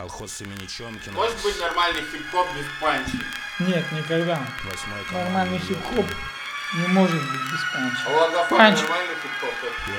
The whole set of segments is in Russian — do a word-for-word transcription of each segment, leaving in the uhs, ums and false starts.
Колхоз имени Чонкина. Может быть нормальный хип-хоп без панчи? Нет, никогда. Восьмой Нормальный хип-хоп не может быть без панча. А Логофон Панч. нормальный хип-хоп?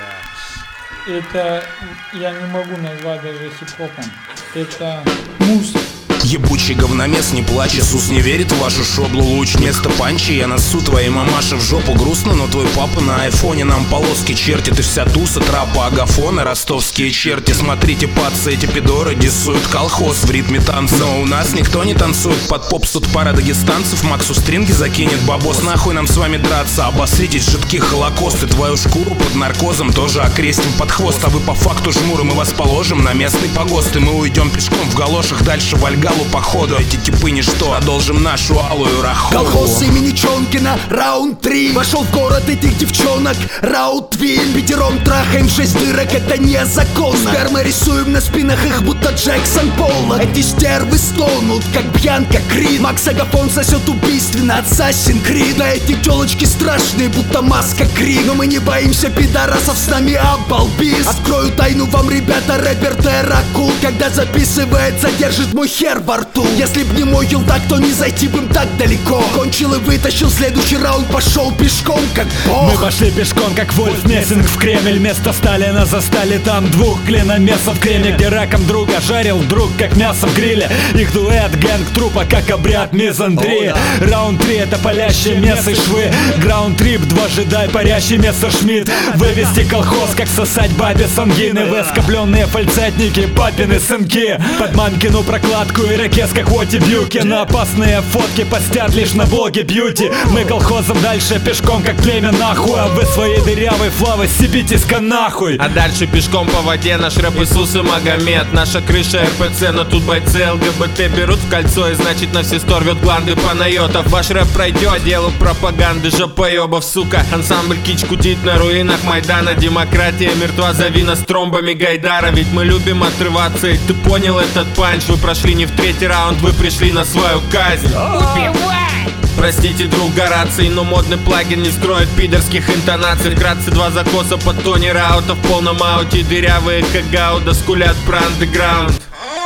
Я. Это я не могу назвать даже хип-хопом. Это мусор. Ебучий говномес, не плачь, Иисус не верит в вашу шоблу. Луч вместо панчи, я носу твоей мамаши в жопу. Грустно, но твой папа на айфоне нам полоски чертит. И вся туса трапа агафона, ростовские черти. Смотрите, пацы, эти пидоры диссуют колхоз в ритме танца. Но у нас никто не танцует под попс, тут пара дагестанцев. Максу стринги закинет бабос, нахуй нам с вами драться. Обосритесь, жидкий холокост, и твою шкуру под наркозом тоже окрестим под хвост. А вы по факту жмуры, мы вас положим на местный погост. И мы уйдем пешком в галошах дальше в Альгалу походу. Эти типы ничто, одолжим нашу алую раху. Колхоз имени Чонкина, раунд три. Вошел в город этих девчонок, Раутвиль. Пятером трахаем шесть дырок, это незаконно. Сперма рисуем на спинах их, будто Джексон Поллок. Эти стервы стонут, как Бьянка Крид. Макс Агафон сосет убийственно, Ассасин Крид. Да эти телочки страшные, будто маска Крид. Но мы не боимся пидорасов, с нами обалбис. Открою тайну вам, ребята, рэпер Терракул. Когда записывается, держит мой хер во рту. Если б не мой елдак, то не зайти бы им так далеко. Кончил и вытащил, следующий раунд пошел пешком, как бог. Мы пошли пешком, как Вольф Мессинг в Кремль. Вместо Сталина застали там двух клиномесов в креме, где раком друга жарил друг, как мясо в гриле. Их дуэт, гэнг трупа, как обряд мизандрии. Раунд три — это палящие мессы и швы. Граунд трип, два жедай, парящий Мессершмитт. Вывести колхоз, как сосать бабе сангины. Вы скопленные фальцетники, папины сынки. Под мамкину прокладку и ракес, как Хоти Бьюки. На опасные фотки постят лишь на блоге бьюти. Мы колхозом дальше пешком, как племя нахуй. А вы своей дырявой флавы сибитесь-ка нахуй. А дальше пешком по воде наш рэп Иисус и Магомед. Наша крыша эр пэ цэ, но тут бойцы эл гэ бэ тэ берут в кольцо. И значит на все сто рвет гланды панайотов. Ваш рэп пройдет, делу пропаганды жопоебов, сука. Ансамбль кич кутит на руинах Майдана. Демократия мертва, зови нас тромбами Гайдара. Ведь мы любим отрываться, и ты понял этот панч. Вы прошли не в третий раунд, вы пришли на свою казнь. Убивай! Простите, друг Гораций, но модный плагин не строит пидорских интонаций. Вкратце два закоса под Тони Раута в полном ауте. Дырявые как Гауда скулят про андеграунд.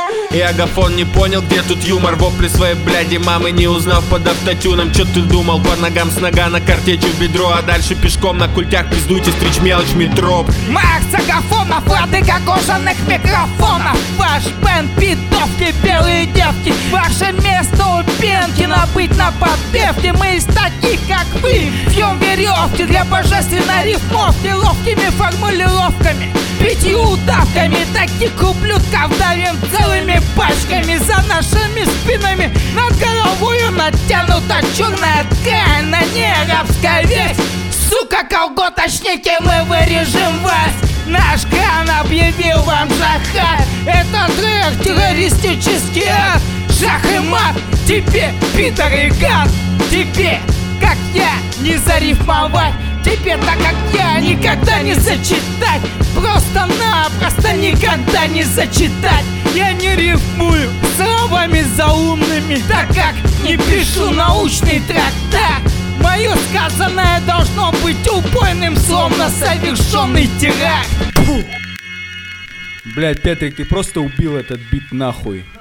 И Агафон не понял, где тут юмор. Вопли своей бляди мамы не узнав под автотюном. Чё ты думал, по ногам с нога на картечью в бедро. А дальше пешком на культях пиздуйте, стричь мелочь метро. Макс Агафонов, владыка кожаных микрофонов. Ваш бенд, питовки, белые девки. Ваше место у Пенкина быть на подпевке. Мы из таких, как вы, вьем веревки для божественной рифмовки. Ловкими формулировками, пятью удавками. Таких ублюдков давим целыми пачками. За нашими спинами над головою натянута черная ткань. На ней арабская весть. Сука, колготочники, мы вырежем вас. Наш клан объявил вам джахад. Это трек террористический ад. Шах и мат, тебе, Питер и гад. Тебе, как я, не зарифмовать. Тебе, так как я, никогда не зачитать. Просто-напросто никогда не зачитать. Я не рифмую словами заумными, так как не пишу научный трактат. Мое сказанное должно быть убойным, словно совершенный теракт. Блять, Петрик, ты просто убил этот бит нахуй.